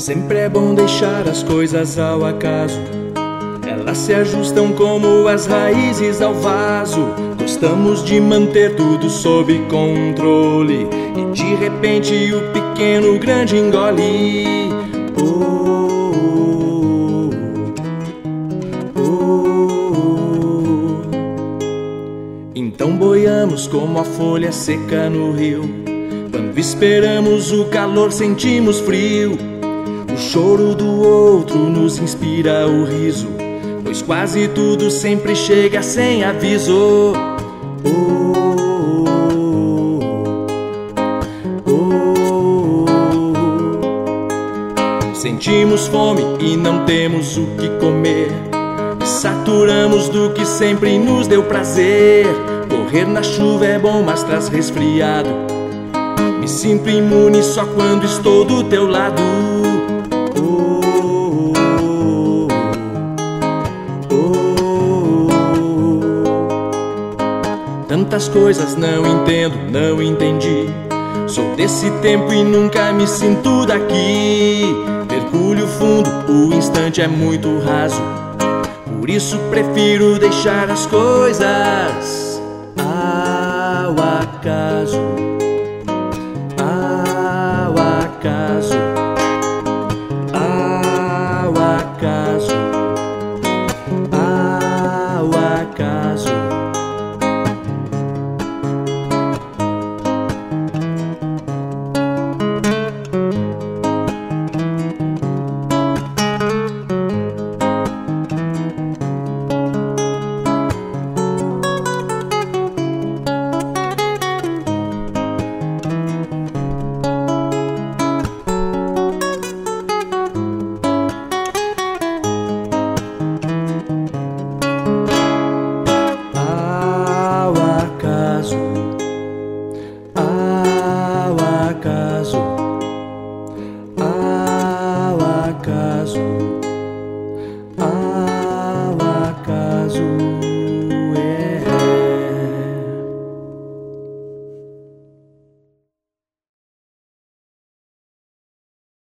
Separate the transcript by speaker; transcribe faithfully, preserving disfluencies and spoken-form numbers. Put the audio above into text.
Speaker 1: Sempre é bom deixar as coisas ao acaso. Elas se ajustam como as raízes ao vaso. Gostamos de manter tudo sob controle e de repente o pequeno o grande engole. Oh, oh, oh. Então boiamos como a folha seca no rio. Quando esperamos o calor sentimos frio. O choro do outro nos inspira o riso, pois quase tudo sempre chega sem aviso. Oh, oh, oh. Sentimos fome e não temos o que comer. E saturamos do que sempre nos deu prazer. Correr na chuva é bom, mas traz resfriado. Me sinto imune só quando estou do teu lado. Tantas coisas não entendo, não entendi. Sou desse tempo e nunca me sinto daqui. Mergulho fundo, o instante é muito raso. Por isso prefiro deixar as coisas ao acaso.